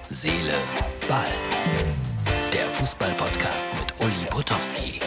Seele, Ball. Der Fußball-Podcast mit Uli Potowski.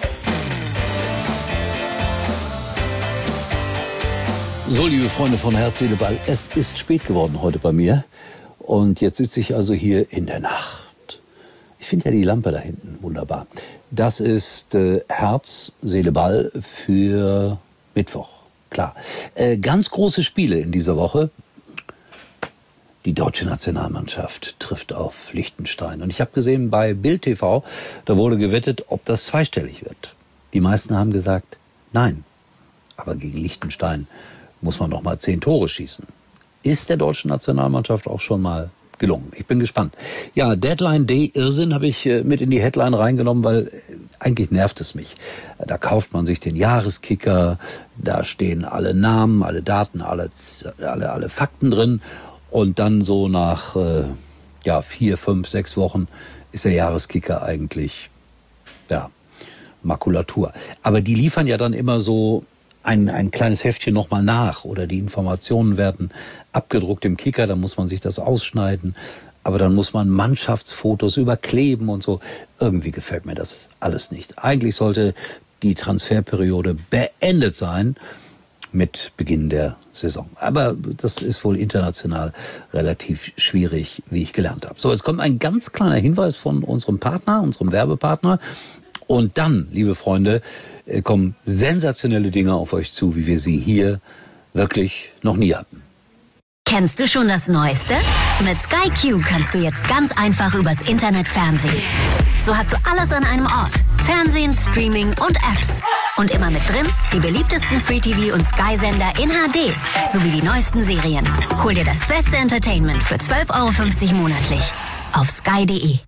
So, liebe Freunde von Herz, Seele, Ball, es ist spät geworden heute bei mir. Und jetzt sitze ich also hier in der Nacht. Ich finde ja die Lampe da hinten wunderbar. Das ist Herz, Seele, Ball für Mittwoch. Klar. Ganz große Spiele in dieser Woche. Die deutsche Nationalmannschaft trifft auf Liechtenstein. Und ich habe gesehen bei Bild TV, da wurde gewettet, ob das zweistellig wird. Die meisten haben gesagt, nein. Aber gegen Liechtenstein muss man noch mal 10 Tore schießen. Ist der deutschen Nationalmannschaft auch schon mal gelungen. Ich bin gespannt. Ja, Deadline Day Irrsinn habe ich mit in die Headline reingenommen, weil eigentlich nervt es mich. Da kauft man sich den Jahreskicker, da stehen alle Namen, alle Daten, alle Fakten drin. Und dann so nach 4, 5, 6 Wochen ist der Jahreskicker eigentlich Makulatur. Aber die liefern ja dann immer so ein kleines Heftchen nochmal nach oder die Informationen werden abgedruckt im Kicker, dann muss man sich das ausschneiden. Aber dann muss man Mannschaftsfotos überkleben und so. Irgendwie gefällt mir das alles nicht. Eigentlich sollte die Transferperiode beendet sein mit Beginn der Saison. Aber das ist wohl international relativ schwierig, wie ich gelernt habe. So, jetzt kommt ein ganz kleiner Hinweis von unserem Partner, unserem Werbepartner. Und dann, liebe Freunde, kommen sensationelle Dinge auf euch zu, wie wir sie hier wirklich noch nie hatten. Kennst du schon das Neueste? Mit Sky Q kannst du jetzt ganz einfach übers Internet fernsehen. So hast du alles an einem Ort. Fernsehen, Streaming und Apps. Und immer mit drin die beliebtesten Free-TV- und Sky-Sender in HD. Sowie die neuesten Serien. Hol dir das beste Entertainment für 12,50 € monatlich. Auf sky.de.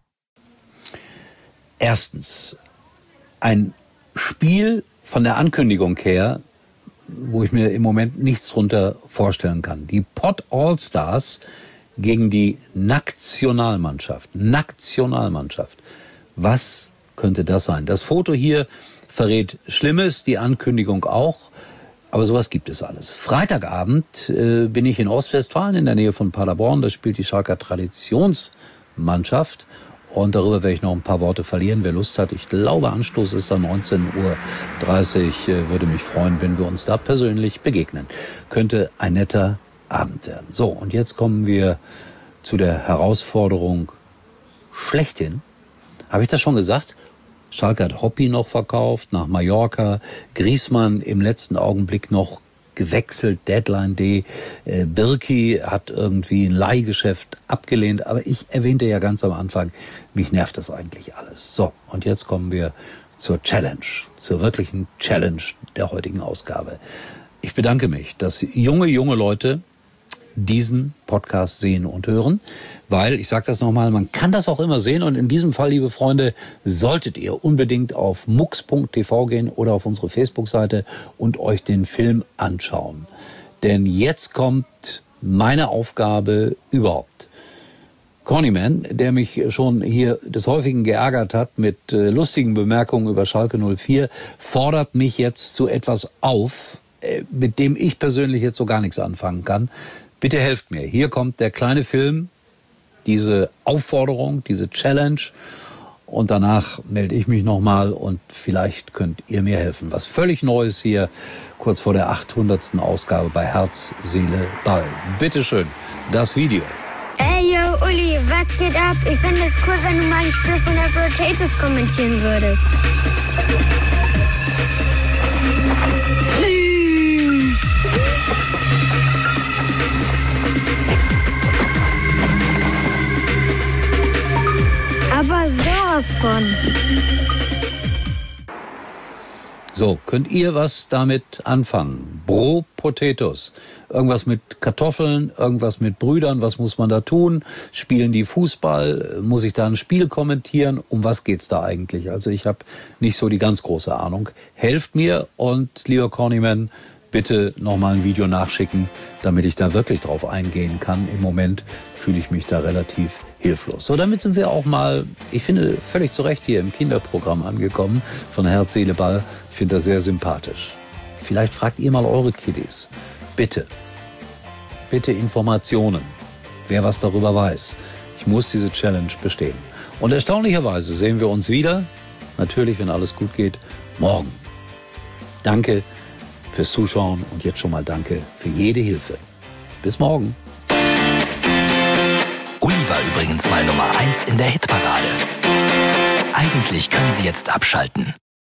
Erstens, ein Spiel von der Ankündigung her, wo ich mir im Moment nichts drunter vorstellen kann. Die Pot All-Stars gegen die Nationalmannschaft. Was könnte das sein? Das Foto hier verrät Schlimmes, die Ankündigung auch. Aber sowas gibt es alles. Freitagabend bin ich in Ostwestfalen in der Nähe von Paderborn. Da spielt die Schalker Traditionsmannschaft. Und darüber werde ich noch ein paar Worte verlieren, wer Lust hat. Ich glaube, Anstoß ist dann 19:30 Uhr. Würde mich freuen, wenn wir uns da persönlich begegnen. Könnte ein netter Abend werden. So, und jetzt kommen wir zu der Herausforderung schlechthin. Habe ich das schon gesagt? Schalke hat Hoppi noch verkauft nach Mallorca. Griezmann im letzten Augenblick noch gewechselt, Deadline Day. Birki hat irgendwie ein Leihgeschäft abgelehnt. Aber ich erwähnte ja ganz am Anfang, mich nervt das eigentlich alles. So, und jetzt kommen wir zur Challenge, zur wirklichen Challenge der heutigen Ausgabe. Ich bedanke mich, dass junge Leute diesen Podcast sehen und hören, weil, ich sage das nochmal, man kann das auch immer sehen und in diesem Fall, liebe Freunde, solltet ihr unbedingt auf mux.tv gehen oder auf unsere Facebook-Seite und euch den Film anschauen. Denn jetzt kommt meine Aufgabe überhaupt. Connyman, der mich schon hier des Häufigen geärgert hat mit lustigen Bemerkungen über Schalke 04, fordert mich jetzt zu etwas auf, mit dem ich persönlich jetzt so gar nichts anfangen kann. Bitte helft mir. Hier kommt der kleine Film, diese Aufforderung, diese Challenge. Und danach melde ich mich nochmal und vielleicht könnt ihr mir helfen. Was völlig Neues hier, kurz vor der 800. Ausgabe bei Herz, Seele, Ball. Bitteschön, das Video. Ey, yo, Uli, was geht ab? Ich finde es cool, wenn du mal ein Spiel von der Potatoes kommentieren würdest. Aber sowas von. So, könnt ihr was damit anfangen? Bro Potatoes. Irgendwas mit Kartoffeln, irgendwas mit Brüdern, was muss man da tun? Spielen die Fußball? Muss ich da ein Spiel kommentieren? Um was geht's da eigentlich? Also ich habe nicht so die ganz große Ahnung. Helft mir und, lieber Connyman, bitte nochmal ein Video nachschicken, damit ich da wirklich drauf eingehen kann. Im Moment fühle ich mich da relativ hilflos. So, damit sind wir auch mal, ich finde, völlig zu Recht hier im Kinderprogramm angekommen von Herz, Seele, Ball. Ich finde das sehr sympathisch. Vielleicht fragt ihr mal eure Kiddies. Bitte Informationen, wer was darüber weiß. Ich muss diese Challenge bestehen. Und erstaunlicherweise sehen wir uns wieder, natürlich, wenn alles gut geht, morgen. Danke fürs Zuschauen und jetzt schon mal danke für jede Hilfe. Bis morgen. Uli war übrigens mal Nummer 1 in der Hitparade. Eigentlich können Sie jetzt abschalten.